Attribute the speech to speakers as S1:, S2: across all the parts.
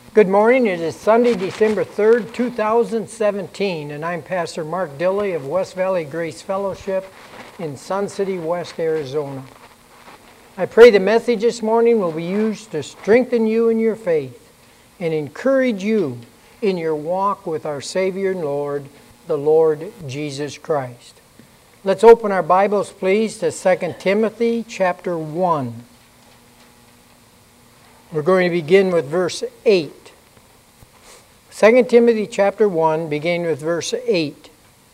S1: Good morning. It is Sunday, December 3rd, 2017, and I'm Pastor Mark Dilley of West Valley Grace Fellowship in Sun City, West Arizona. I pray the message this morning will be used to strengthen you in your faith and encourage you in your walk with our Savior and Lord, the Lord Jesus Christ. Let's open our Bibles, please, to 2 Timothy chapter 1. We're going to begin with verse 8. 2 Timothy chapter 1, beginning with verse 8.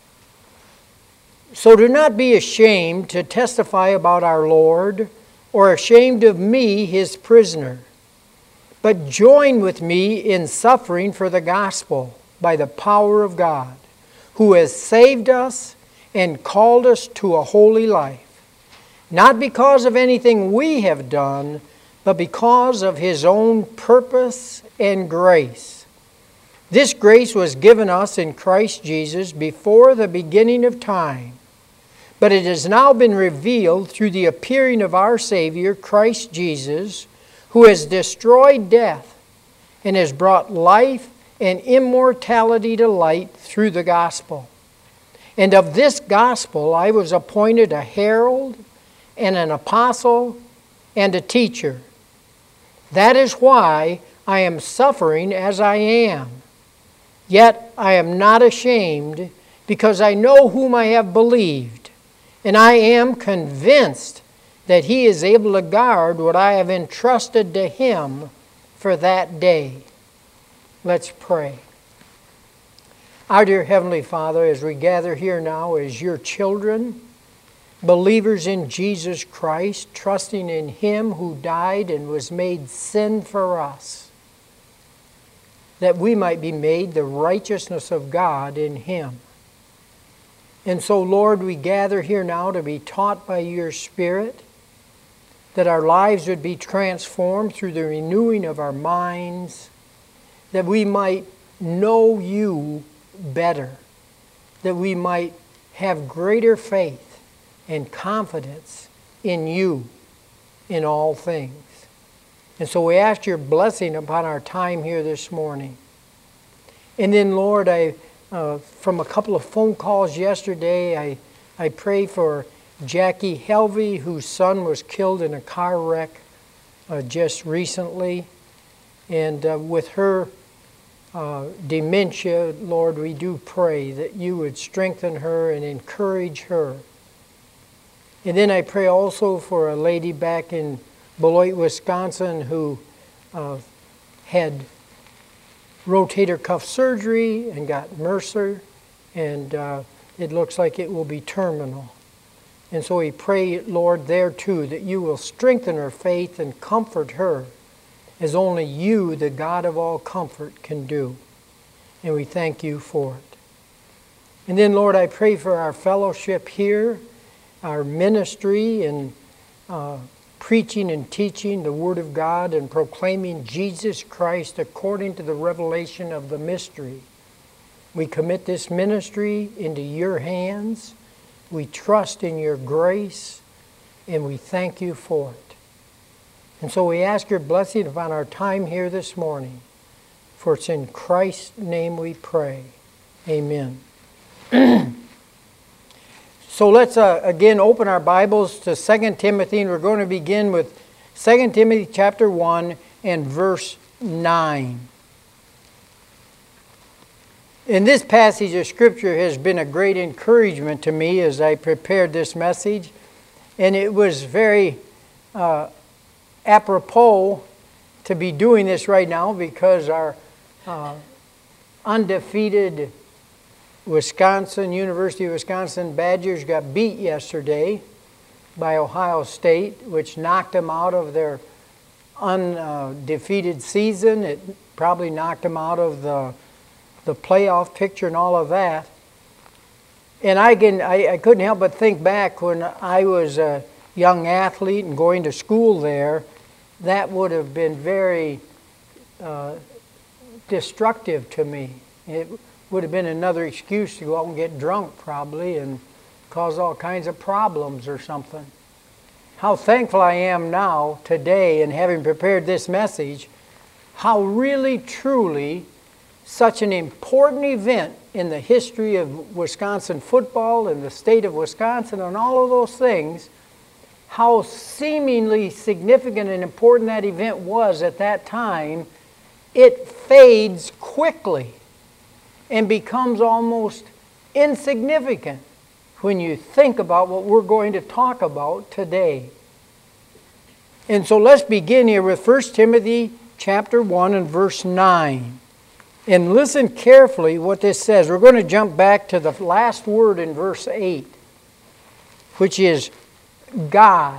S1: So do not be ashamed to testify about our Lord, or ashamed of me, his prisoner, but join with me in suffering for the gospel by the power of God, who has saved us and called us to a holy life, not because of anything we have done, but because of his own purpose and grace. This grace was given us in Christ Jesus before the beginning of time, but it has now been revealed through the appearing of our Savior, Christ Jesus, who has destroyed death and has brought life and immortality to light through the gospel. And of this gospel I was appointed a herald and an apostle and a teacher. That is why I am suffering as I am. Yet I am not ashamed, because I know whom I have believed, and I am convinced that he is able to guard what I have entrusted to him for that day. Let's pray. Our dear Heavenly Father, as we gather here now as your children, believers in Jesus Christ, trusting in him who died and was made sin for us, that we might be made the righteousness of God in him. And so, Lord, we gather here now to be taught by your Spirit, that our lives would be transformed through the renewing of our minds, that we might know you better, that we might have greater faith and confidence in you in all things. And so we ask your blessing upon our time here this morning. And then, Lord, from a couple of phone calls yesterday, I pray for Jackie Helvey, whose son was killed in a car wreck just recently. And with her dementia, Lord, we do pray that you would strengthen her and encourage her. And then I pray also for a lady back in Beloit, Wisconsin, who had rotator cuff surgery and got MRSA, and it looks like it will be terminal. And so we pray, Lord, there too, that you will strengthen her faith and comfort her as only you, the God of all comfort, can do. And we thank you for it. And then, Lord, I pray for our fellowship here, our ministry, and preaching and teaching the Word of God and proclaiming Jesus Christ according to the revelation of the mystery. We commit this ministry into your hands. We trust in your grace, and we thank you for it. And so we ask your blessing upon our time here this morning. For it's in Christ's name we pray. Amen. So let's again open our Bibles to 2 Timothy, and we're going to begin with 2 Timothy chapter 1 and verse 9. And this passage of Scripture has been a great encouragement to me as I prepared this message, and it was very apropos to be doing this right now because our undefeated University of Wisconsin Badgers got beat yesterday by Ohio State, which knocked them out of their undefeated season. It probably knocked them out of the playoff picture and all of that. And I couldn't help but think back when I was a young athlete and going to school there, that would have been very destructive to me. It would have been another excuse to go out and get drunk probably and cause all kinds of problems or something. How thankful I am now, today, in having prepared this message, how really, truly, such an important event in the history of Wisconsin football and the state of Wisconsin and all of those things, how seemingly significant and important that event was at that time, it fades quickly and becomes almost insignificant when you think about what we're going to talk about today. And so let's begin here with 1 Timothy chapter 1 and verse 9. And listen carefully what this says. We're going to jump back to the last word in verse 8, which is God.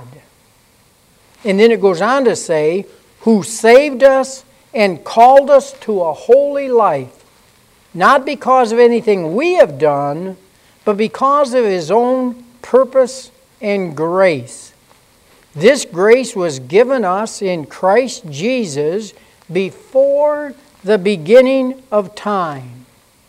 S1: And then it goes on to say, who saved us and called us to a holy life, not because of anything we have done, but because of His own purpose and grace. This grace was given us in Christ Jesus before the beginning of time.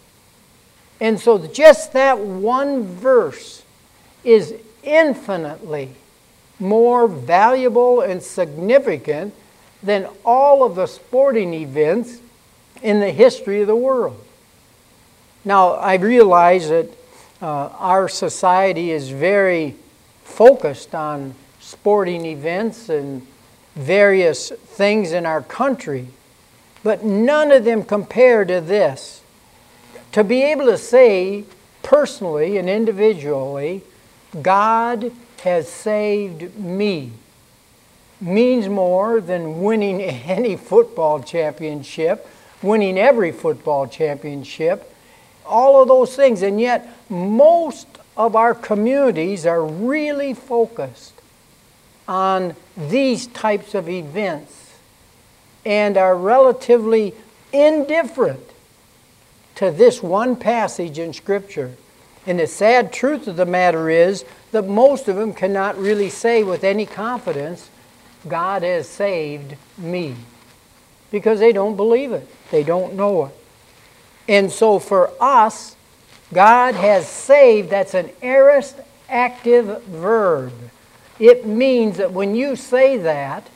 S1: And so just that one verse is infinitely more valuable and significant than all of the sporting events in the history of the world. Now, I realize that our society is very focused on sporting events and various things in our country, but none of them compare to this. To be able to say personally and individually, God has saved me, means more than winning any football championship, winning every football championship, all of those things. And yet most of our communities are really focused on these types of events and are relatively indifferent to this one passage in Scripture. And the sad truth of the matter is that most of them cannot really say with any confidence, God has saved me, because they don't believe it. They don't know it. And so for us, God has saved, that's an aorist active verb. It means that when you say that,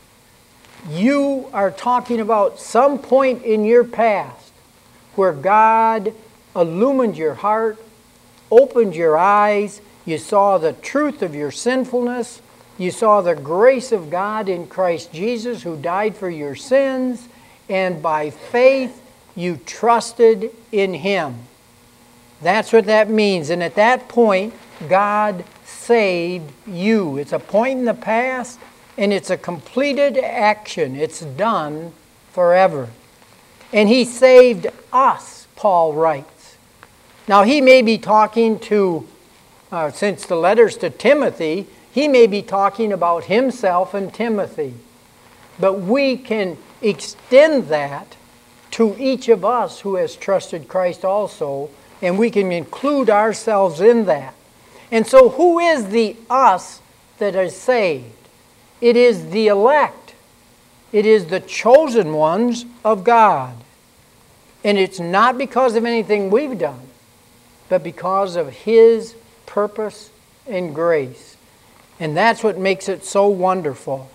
S1: you are talking about some point in your past where God illumined your heart, opened your eyes, you saw the truth of your sinfulness, you saw the grace of God in Christ Jesus who died for your sins, and by faith you trusted in Him. That's what that means. And at that point, God saved you. It's a point in the past, and it's a completed action. It's done forever. And He saved us, Paul writes. Now, he may be talking to, since the letters to Timothy, he may be talking about himself and Timothy. But we can extend that to each of us who has trusted Christ also, and we can include ourselves in that. And so who is the us that is saved? It is the elect. It is the chosen ones of God. And it's not because of anything we've done, but because of His purpose and grace. And that's what makes it so wonderful.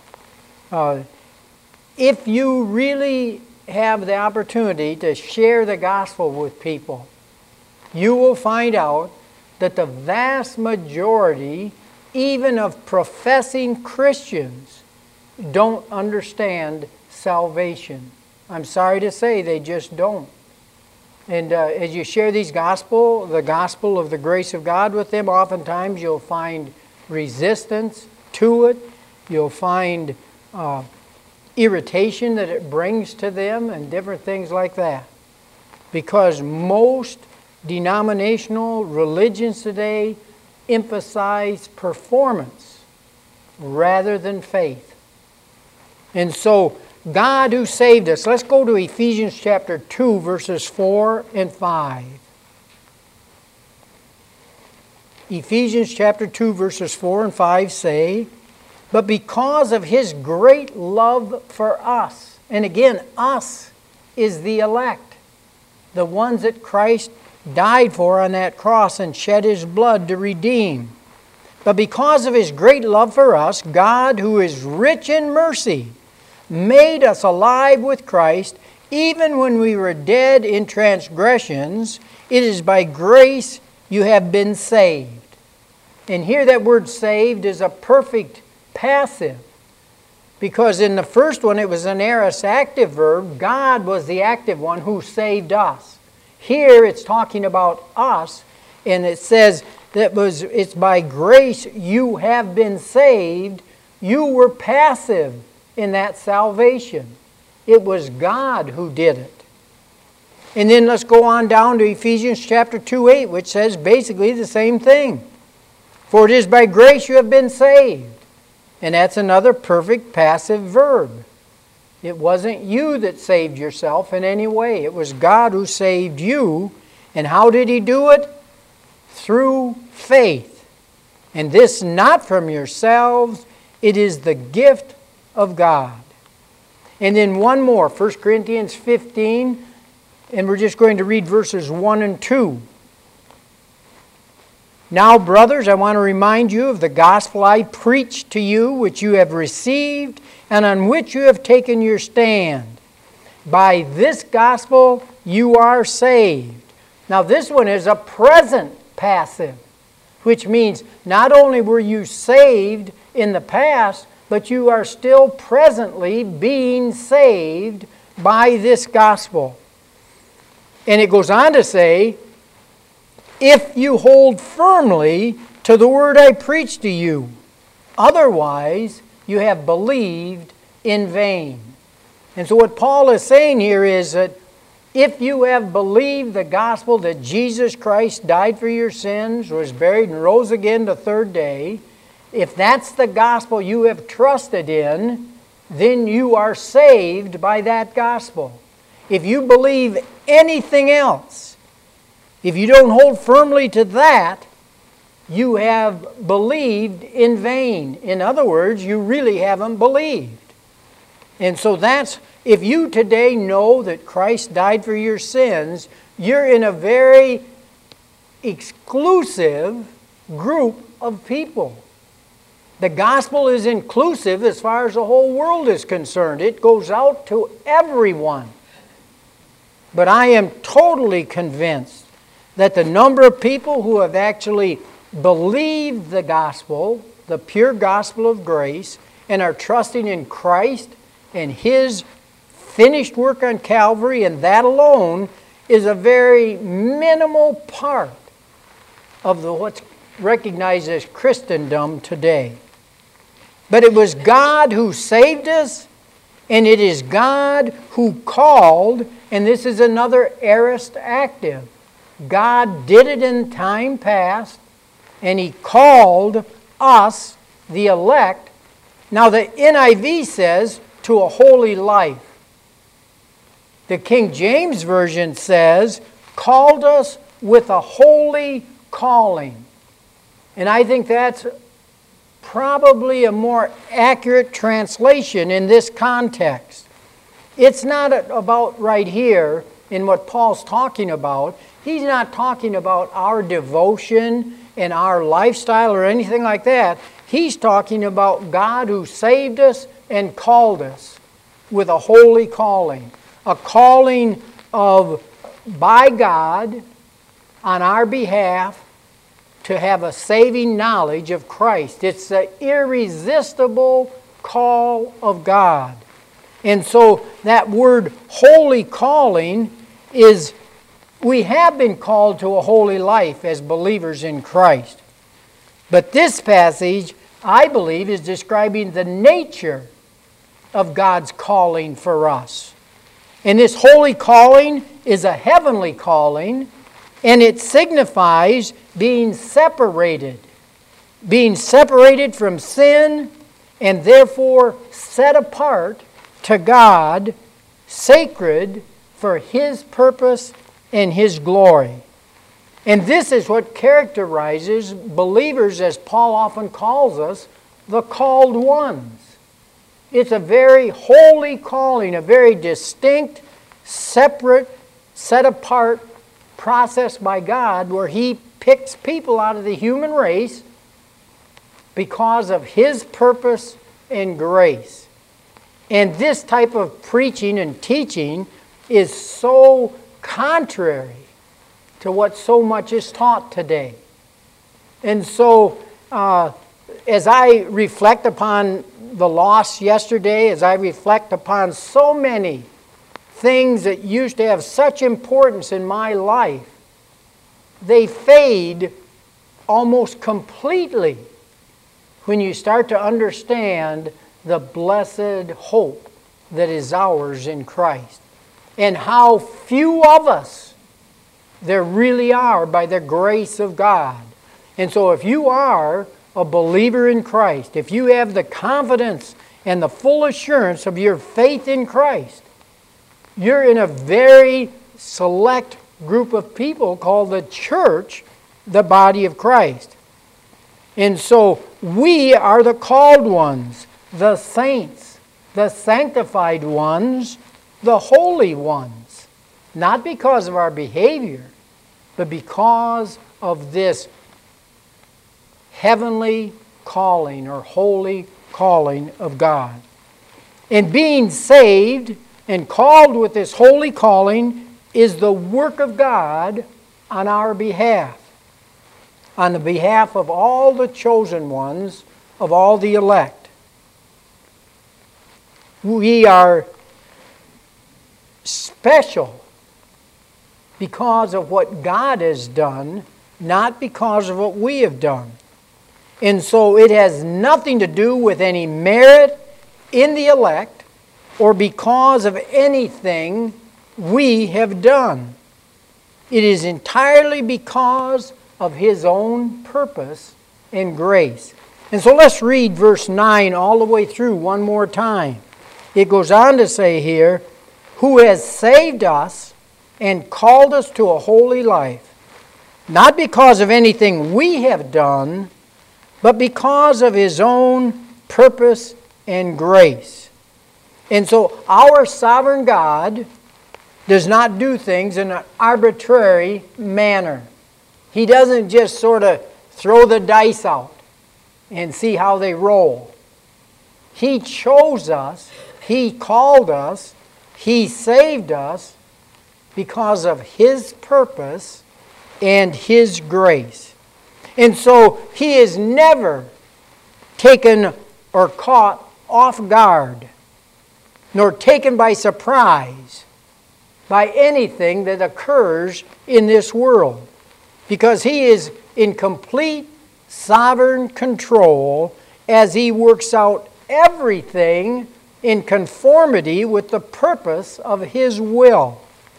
S1: If you really have the opportunity to share the gospel with people, you will find out that the vast majority, even of professing Christians, don't understand salvation. I'm sorry to say they just don't. And as you share the gospel of the grace of God with them, oftentimes you'll find resistance to it. You'll find irritation that it brings to them and different things like that. Because most denominational religions today emphasize performance rather than faith. And so, God who saved us. Let's go to Ephesians chapter 2, verses 4 and 5. Ephesians chapter 2, verses 4 and 5 say, but because of His great love for us, and again, us is the elect, the ones that Christ died for on that cross and shed His blood to redeem. But because of His great love for us, God, who is rich in mercy, made us alive with Christ, even when we were dead in transgressions. It is by grace you have been saved. And here that word saved is a perfect passive. Because in the first one it was an aorist active verb. God was the active one who saved us. Here it's talking about us, and it says it's by grace you have been saved. You were passive in that salvation. It was God who did it. And then let's go on down to Ephesians chapter 2:8, which says basically the same thing. For it is by grace you have been saved. And that's another perfect passive verb. It wasn't you that saved yourself in any way. It was God who saved you. And how did He do it? Through faith. And this not from yourselves. It is the gift of God. And then one more, 1 Corinthians 15. And we're just going to read verses 1 and 2. Now, brothers, I want to remind you of the gospel I preached to you, which you have received, and on which you have taken your stand. By this gospel you are saved. Now, this one is a present passive, which means not only were you saved in the past, but you are still presently being saved by this gospel. And it goes on to say, if you hold firmly to the word I preached to you. Otherwise, you have believed in vain. And so what Paul is saying here is that if you have believed the gospel that Jesus Christ died for your sins, was buried and rose again the third day, if that's the gospel you have trusted in, then you are saved by that gospel. If you believe anything else, if you don't hold firmly to that, you have believed in vain. In other words, you really haven't believed. And so that's, if you today know that Christ died for your sins, you're in a very exclusive group of people. The gospel is inclusive as far as the whole world is concerned. It goes out to everyone. But I am totally convinced that the number of people who have actually believed the gospel, the pure gospel of grace, and are trusting in Christ and His finished work on Calvary, and that alone is a very minimal part of what's recognized as Christendom today. But it was God who saved us, and it is God who called, and this is another aorist active. God did it in time past, and He called us, the elect. Now the NIV says, to a holy life. The King James Version says, called us with a holy calling. And I think that's probably a more accurate translation in this context. It's not about right here in what Paul's talking about. He's not talking about our devotion and our lifestyle or anything like that. He's talking about God who saved us and called us with a holy calling. A calling by God on our behalf to have a saving knowledge of Christ. It's the irresistible call of God. And so that word holy calling is, we have been called to a holy life as believers in Christ. But this passage, I believe, is describing the nature of God's calling for us. And this holy calling is a heavenly calling, and it signifies being separated from sin, and therefore set apart to God, sacred for His purpose and His glory. And this is what characterizes believers, as Paul often calls us, the called ones. It's a very holy calling, a very distinct, separate, set apart process by God where He picks people out of the human race because of His purpose and grace. And this type of preaching and teaching is so contrary to what so much is taught today. And so, as I reflect upon the loss yesterday, as I reflect upon so many things that used to have such importance in my life, they fade almost completely when you start to understand the blessed hope that is ours in Christ, and how few of us there really are by the grace of God. And so if you are a believer in Christ, if you have the confidence and the full assurance of your faith in Christ, you're in a very select group of people called the church, the body of Christ. And so we are the called ones, the saints, the sanctified ones, the holy ones. Not because of our behavior, but because of this heavenly calling or holy calling of God. And being saved and called with this holy calling is the work of God on our behalf, on the behalf of all the chosen ones, of all the elect. We are special because of what God has done, not because of what we have done. And so it has nothing to do with any merit in the elect or because of anything we have done. It is entirely because of His own purpose and grace. And so let's read verse 9 all the way through one more time. It goes on to say here, who has saved us and called us to a holy life, not because of anything we have done, but because of His own purpose and grace. And so our sovereign God does not do things in an arbitrary manner. He doesn't just sort of throw the dice out and see how they roll. He chose us, He called us, He saved us because of His purpose and His grace. And so He is never taken or caught off guard, nor taken by surprise by anything that occurs in this world, because He is in complete sovereign control as He works out everything in conformity with the purpose of His will.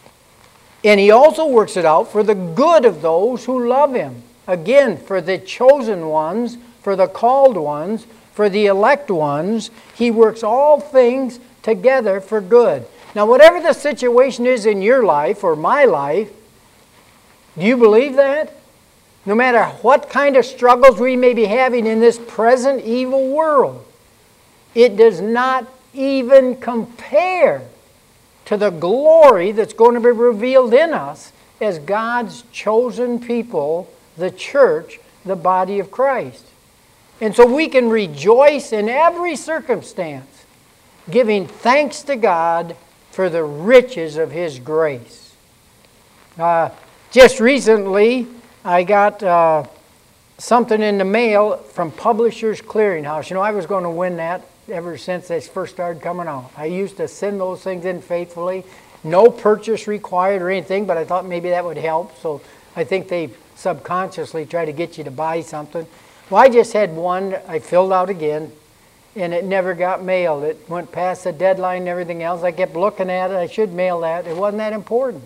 S1: And He also works it out for the good of those who love Him. Again, for the chosen ones, for the called ones, for the elect ones, He works all things together for good. Now, whatever the situation is in your life or my life, do you believe that? No matter what kind of struggles we may be having in this present evil world, it does not even compare to the glory that's going to be revealed in us as God's chosen people, the church, the body of Christ. And so we can rejoice in every circumstance, giving thanks to God for the riches of His grace. Just recently, I got something in the mail from Publishers Clearinghouse. You know, I was going to win that ever since they first started coming out. I used to send those things in faithfully. No purchase required or anything, but I thought maybe that would help. So I think they subconsciously try to get you to buy something. Well, I just had one I filled out again, and it never got mailed. It went past the deadline and everything else. I kept looking at it. I should mail that. It wasn't that important.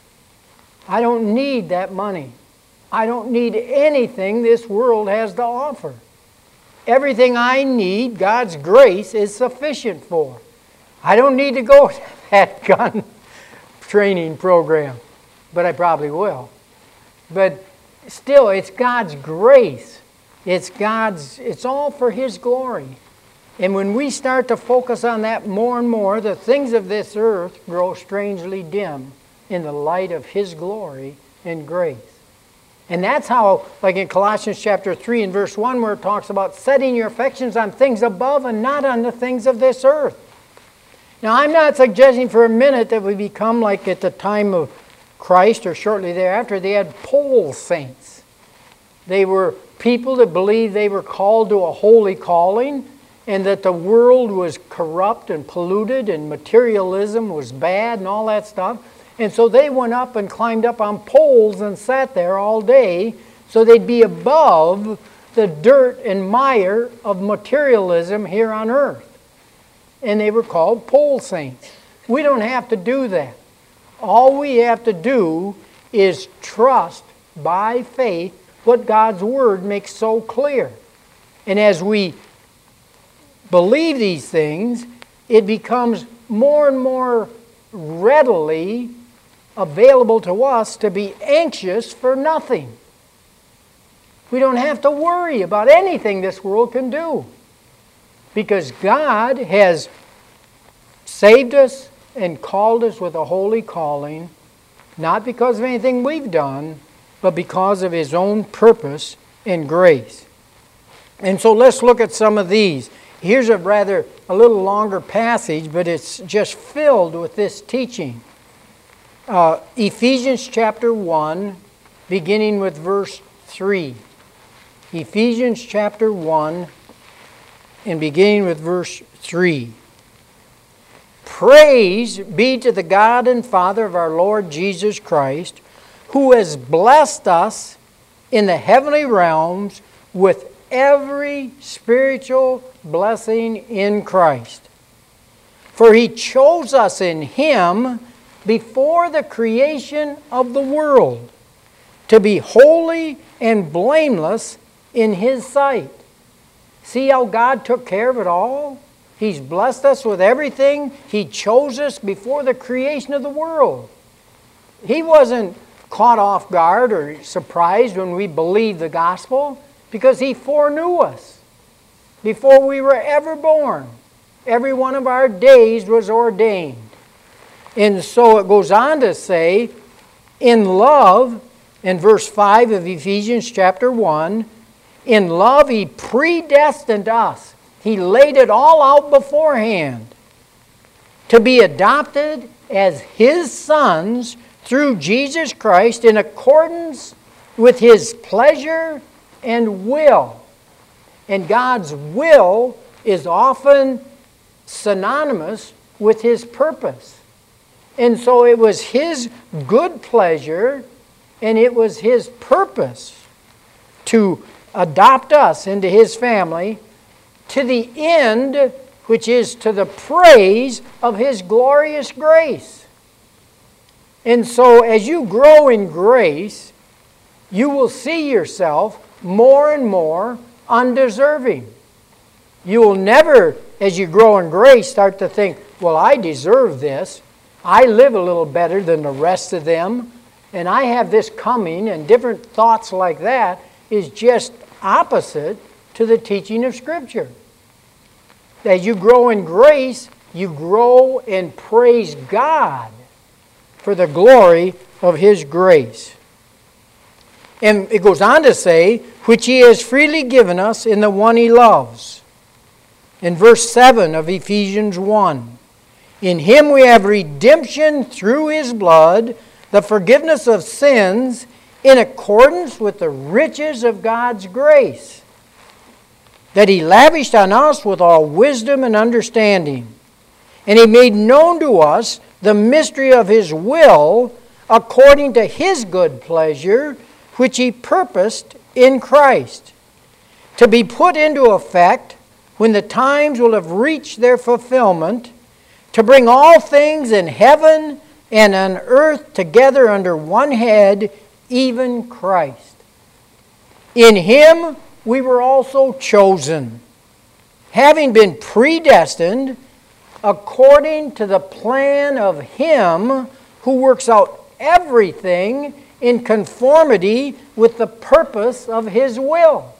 S1: I don't need that money. I don't need anything this world has to offer. Everything I need, God's grace is sufficient for. I don't need to go to that gun training program, but I probably will. But still, it's God's grace. It's all for His glory. And when we start to focus on that more and more, the things of this earth grow strangely dim in the light of His glory and grace. And that's how, like in Colossians chapter 3 and verse 1, where it talks about setting your affections on things above and not on the things of this earth. Now, I'm not suggesting for a minute that we become like at the time of Christ or shortly thereafter. They had pole saints. They were people that believed they were called to a holy calling and that the world was corrupt and polluted and materialism was bad and all that stuff. And so they went up and climbed up on poles and sat there all day so they'd be above the dirt and mire of materialism here on earth. And they were called pole saints. We don't have to do that. All we have to do is trust by faith what God's Word makes so clear. And as we believe these things, it becomes more and more readily available to us to be anxious for nothing. We don't have to worry about anything this world can do, because God has saved us and called us with a holy calling, not because of anything we've done, but because of His own purpose and grace. And so let's look at some of these. Here's a little longer passage, but it's just filled with this teaching. Ephesians chapter 1, beginning with verse 3. Ephesians chapter 1, and beginning with verse 3. Praise be to the God and Father of our Lord Jesus Christ, who has blessed us in the heavenly realms with every spiritual blessing in Christ. For He chose us in Him before the creation of the world to be holy and blameless in His sight. See how God took care of it all? He's blessed us with everything. He chose us before the creation of the world. He wasn't caught off guard or surprised when we believed the gospel, because He foreknew us before we were ever born. Every one of our days was ordained. And so it goes on to say, in love, in verse 5 of Ephesians chapter 1, in love He predestined us. He laid it all out beforehand to be adopted as His sons through Jesus Christ in accordance with His pleasure and will. And God's will is often synonymous with His purpose. And so it was His good pleasure and it was His purpose to adopt us into His family to the end, which is to the praise of His glorious grace. And so as you grow in grace, you will see yourself more and more undeserving. You will never, as you grow in grace, start to think, well, I deserve this. I live a little better than the rest of them, and I have this coming, and different thoughts like that is just opposite to the teaching of Scripture. As you grow in grace, you grow and praise God for the glory of His grace. And it goes on to say, which He has freely given us in the one He loves. In verse 7 of Ephesians 1, in Him we have redemption through His blood, the forgiveness of sins, in accordance with the riches of God's grace, that He lavished on us with all wisdom and understanding. And He made known to us the mystery of His will, according to His good pleasure, which He purposed in Christ, to be put into effect when the times will have reached their fulfillment, to bring all things in heaven and on earth together under one head, even Christ. In Him we were also chosen, having been predestined according to the plan of Him who works out everything in conformity with the purpose of His will,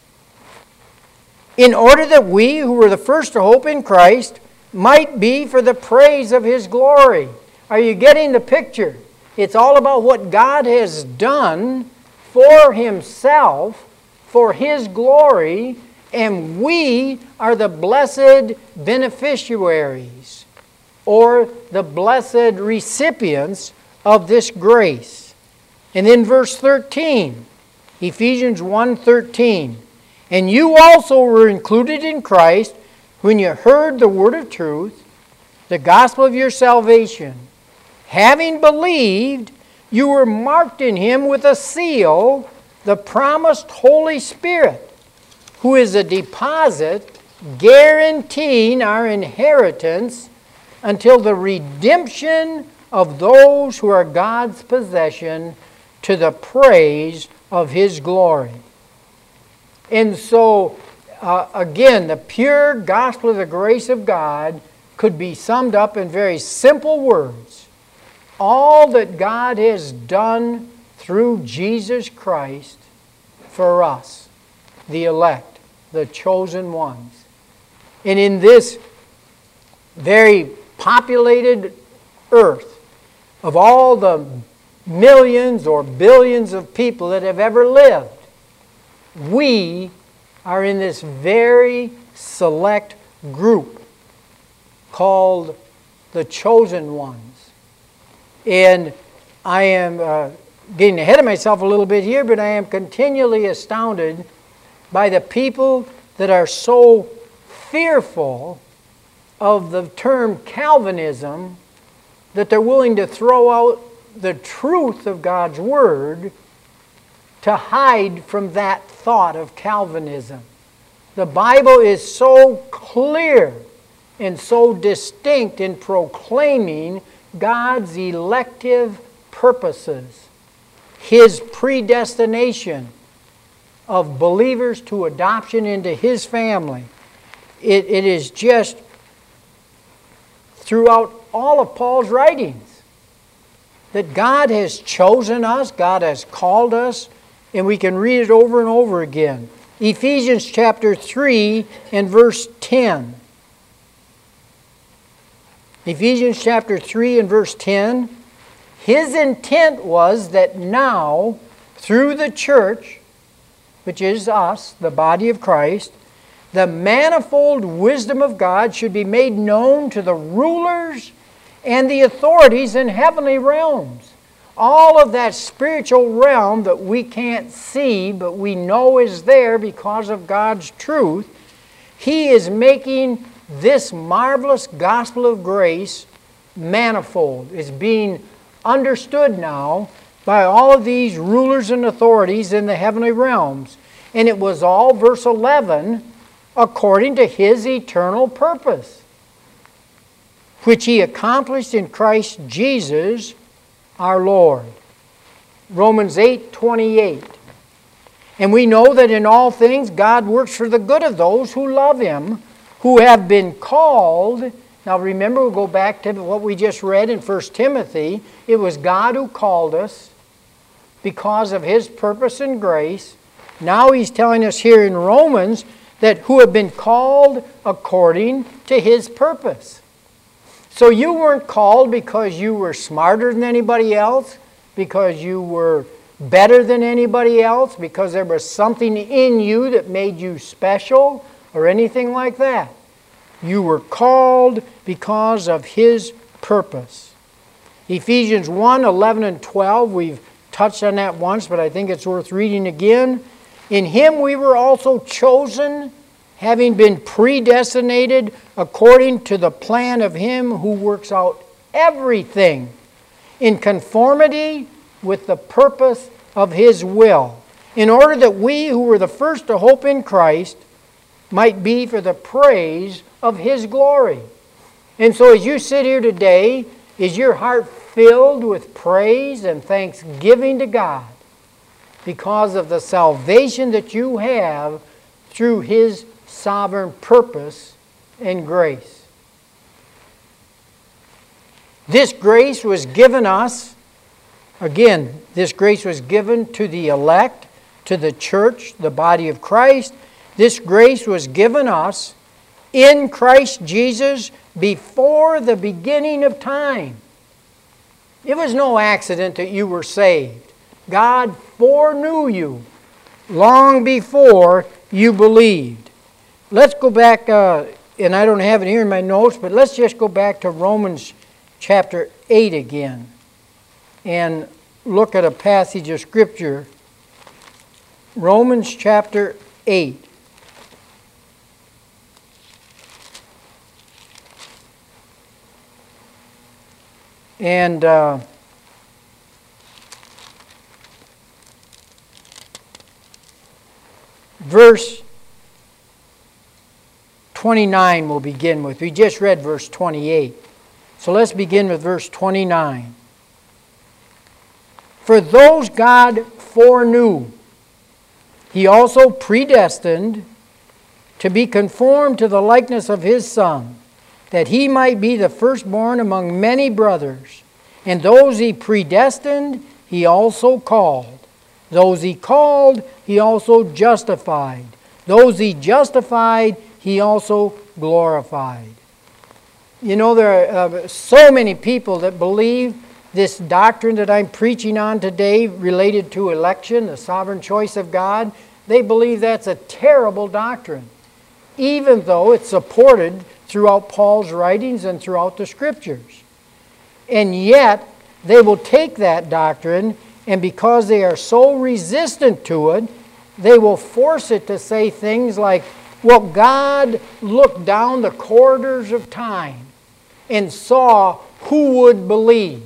S1: in order that we who were the first to hope in Christ might be for the praise of His glory. Are you getting the picture? It's all about what God has done for Himself, for His glory, and we are the blessed beneficiaries. or the blessed recipients of this grace. And then verse 13, Ephesians 1:13, and you also were included in Christ when you heard the word of truth, the gospel of your salvation. Having believed, you were marked in him with a seal, the promised Holy Spirit, who is a deposit guaranteeing our inheritance until the redemption of those who are God's possession, to the praise of his glory. And so, again, the pure gospel of the grace of God could be summed up in very simple words. All that God has done through Jesus Christ for us, the elect, the chosen ones. And in this very populated earth, of all the millions or billions of people that have ever lived, we are in this very select group called the chosen ones. And I am getting ahead of myself a little bit here, but I am continually astounded by the people that are so fearful of the term Calvinism that they're willing to throw out the truth of God's Word to hide from that thought of Calvinism. The Bible is so clear and so distinct in proclaiming God's elective purposes, His predestination of believers to adoption into His family. It is just throughout all of Paul's writings that God has chosen us, God has called us, and we can read it over and over again. Ephesians chapter 3 and verse 10. Ephesians chapter 3 and verse 10. His intent was that now, through the church, which is us, the body of Christ, the manifold wisdom of God should be made known to the rulers and the authorities in heavenly realms. All of that spiritual realm that we can't see, but we know is there because of God's truth, He is making this marvelous gospel of grace manifold. It's being understood now by all of these rulers and authorities in the heavenly realms. And it was all, verse 11, according to His eternal purpose, which He accomplished in Christ Jesus our Lord. Romans 8:28. And we know that in all things God works for the good of those who love Him, who have been called. Now remember, we'll go back to what we just read in 1 Timothy. It was God who called us because of His purpose and grace. Now He's telling us here in Romans that who have been called according to His purpose. So you weren't called because you were smarter than anybody else, because you were better than anybody else, because there was something in you that made you special, or anything like that. You were called because of His purpose. Ephesians 1, 11 and 12, we've touched on that once, but I think it's worth reading again. In Him we were also chosen, having been predestinated according to the plan of Him who works out everything in conformity with the purpose of His will, in order that we who were the first to hope in Christ might be for the praise of His glory. And so as you sit here today, is your heart filled with praise and thanksgiving to God because of the salvation that you have through His sovereign purpose and grace? This grace was given us, again, this grace was given to the elect, to the church, the body of Christ. This grace was given us in Christ Jesus before the beginning of time. It was no accident that you were saved. God foreknew you long before you believed. Let's go back and I don't have it here in my notes, but let's just go back to Romans chapter 8 again and look at a passage of Scripture. Romans chapter 8. And verse 29 we'll begin with. We just read verse 28. So let's begin with verse 29. For those God foreknew, He also predestined to be conformed to the likeness of His Son, that He might be the firstborn among many brothers. And those He predestined, He also called. Those He called, He also justified. Those He justified, He also glorified. You know, there are so many people that believe this doctrine that I'm preaching on today related to election, the sovereign choice of God. They believe that's a terrible doctrine, even though it's supported throughout Paul's writings and throughout the Scriptures. And yet, they will take that doctrine, and because they are so resistant to it, they will force it to say things like, well, God looked down the corridors of time and saw who would believe.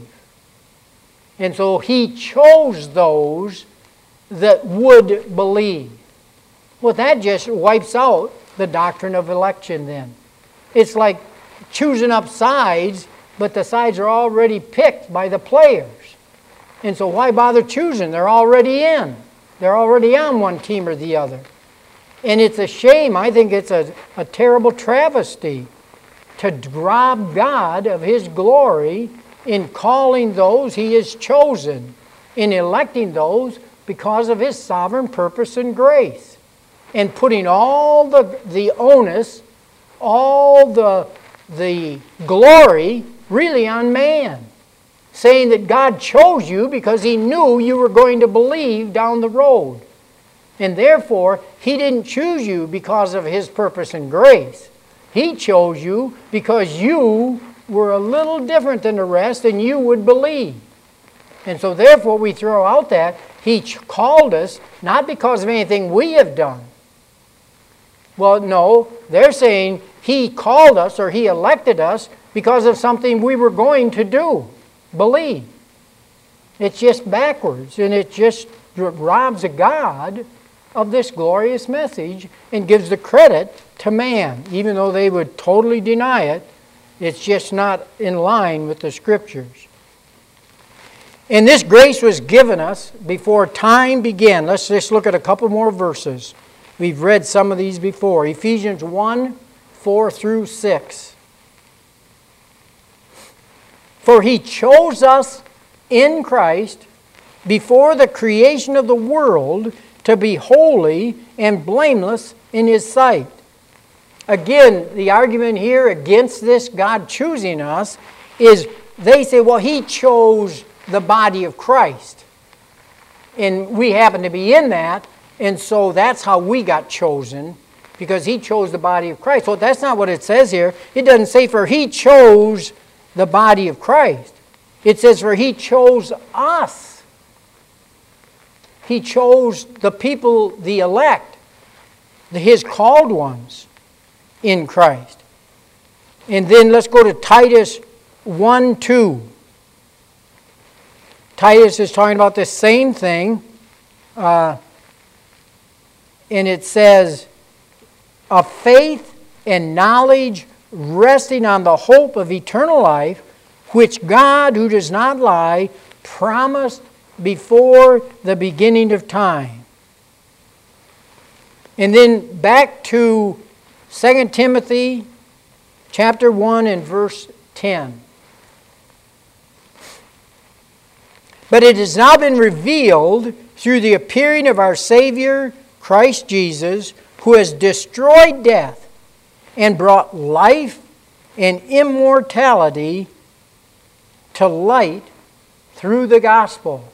S1: And so He chose those that would believe. Well, that just wipes out the doctrine of election then. It's like choosing up sides, but the sides are already picked by the players. And so why bother choosing? They're already in. They're already on one team or the other. And it's a shame. I think it's a terrible travesty to rob God of His glory in calling those He has chosen, in electing those because of His sovereign purpose and grace, and putting all the onus, all the glory really on man, saying that God chose you because He knew you were going to believe down the road. And therefore, He didn't choose you because of His purpose and grace. He chose you because you were a little different than the rest and you would believe. And so therefore, we throw out that He called us not because of anything we have done. Well, no, they're saying He called us or He elected us because of something we were going to do, believe. It's just backwards, and it just robs a God of this glorious message and gives the credit to man, even though they would totally deny it. It's just not in line with the Scriptures. And this grace was given us before time began. Let's just look at a couple more verses. We've read some of these before. Ephesians 1, 4 through 6. For He chose us in Christ before the creation of the world to be holy and blameless in His sight. Again, the argument here against this God choosing us is they say, well, He chose the body of Christ. And we happen to be in that, and so that's how we got chosen, because He chose the body of Christ. Well, that's not what it says here. It doesn't say, for He chose the body of Christ. It says, for He chose us. He chose the people, the elect, His called ones in Christ. And then let's go to Titus 1:2. Titus is talking about the same thing. And it says, of faith and knowledge resting on the hope of eternal life, which God, who does not lie, promised before the beginning of time. And then back to 2 Timothy chapter 1 and verse 10. But it has now been revealed through the appearing of our Savior, Christ Jesus, who has destroyed death and brought life and immortality to light through the gospel.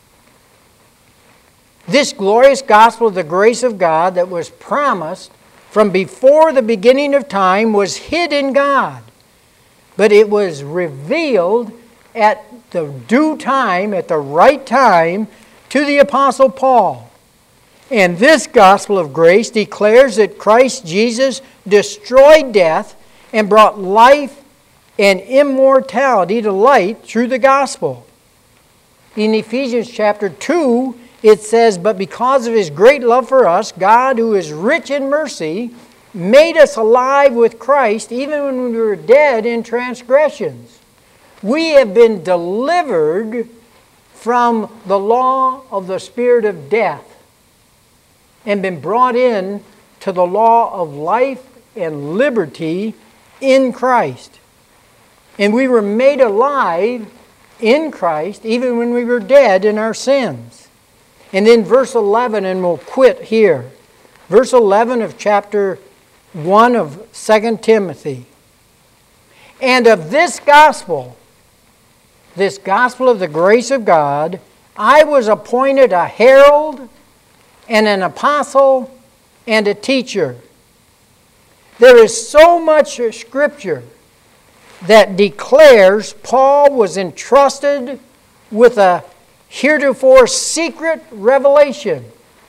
S1: This glorious gospel of the grace of God that was promised from before the beginning of time was hid in God, but it was revealed at the due time, at the right time, to the Apostle Paul. And this gospel of grace declares that Christ Jesus destroyed death and brought life and immortality to light through the gospel. In Ephesians chapter 2, it says, "But because of His great love for us, God, who is rich in mercy, made us alive with Christ even when we were dead in transgressions." We have been delivered from the law of the spirit of death and been brought in to the law of life and liberty in Christ. And we were made alive in Christ even when we were dead in our sins. And then verse 11, and we'll quit here. Verse 11 of chapter 1 of 2 Timothy. "And of this gospel of the grace of God, I was appointed a herald and an apostle and a teacher." There is so much Scripture that declares Paul was entrusted with a heretofore secret revelation,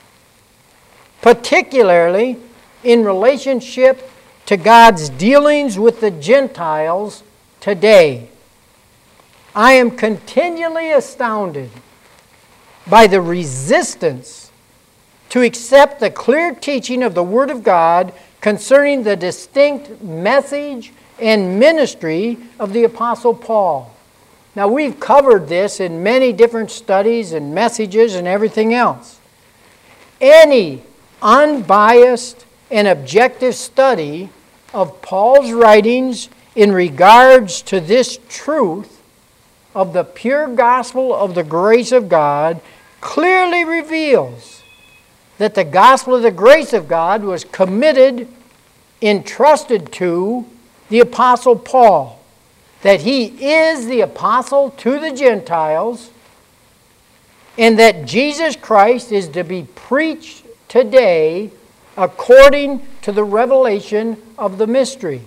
S1: particularly in relationship to God's dealings with the Gentiles today. I am continually astounded by the resistance to accept the clear teaching of the Word of God concerning the distinct message and ministry of the Apostle Paul. Now, we've covered this in many different studies and messages and everything else. Any unbiased and objective study of Paul's writings in regards to this truth of the pure gospel of the grace of God clearly reveals that the gospel of the grace of God was entrusted to the Apostle Paul, that he is the apostle to the Gentiles, and that Jesus Christ is to be preached today according to the revelation of the mystery.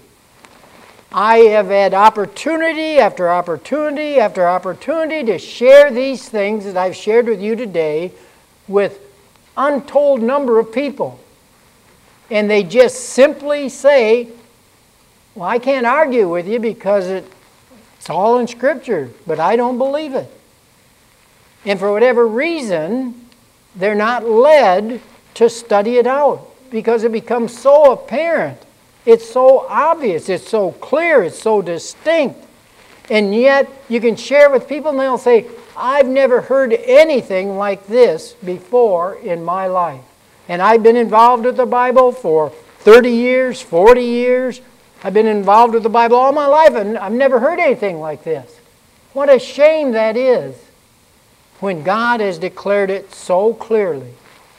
S1: I have had opportunity after opportunity after opportunity to share these things that I've shared with you today with untold number of people. And they just simply say, "Well, I can't argue with you because it's all in Scripture, but I don't believe it." And for whatever reason, they're not led to study it out because it becomes so apparent. It's so obvious, it's so clear, it's so distinct. And yet you can share with people and they'll say, "I've never heard anything like this before in my life. And I've been involved with the Bible for 30 years, 40 years. I've been involved with the Bible all my life and I've never heard anything like this." What a shame that is when God has declared it so clearly.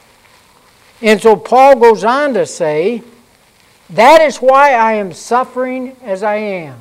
S1: And so Paul goes on to say, "That is why I am suffering as I am."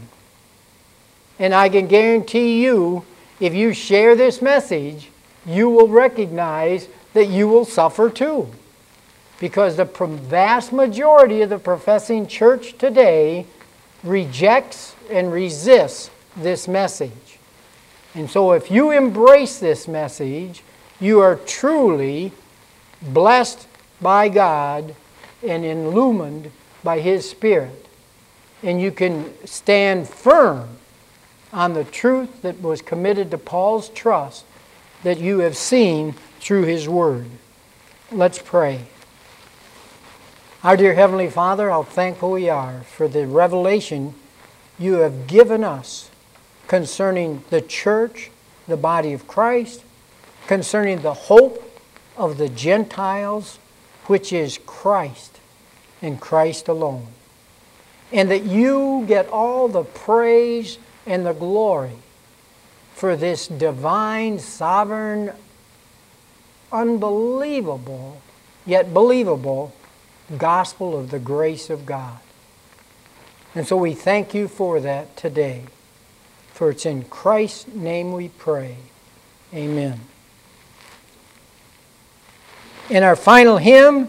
S1: And I can guarantee you, if you share this message, you will recognize that you will suffer too. Because the vast majority of the professing church today rejects and resists this message. And so if you embrace this message, you are truly blessed by God and illumined by His Spirit. And you can stand firm on the truth that was committed to Paul's trust that you have seen through his Word. Let's pray. Our dear Heavenly Father, how thankful we are for the revelation you have given us concerning the church, the body of Christ, concerning the hope of the Gentiles, which is Christ and Christ alone. And that you get all the praise and the glory for this divine, sovereign, unbelievable, yet believable gospel of the grace of God. And so we thank you for that today. For it's in Christ's name we pray. Amen. In our final hymn,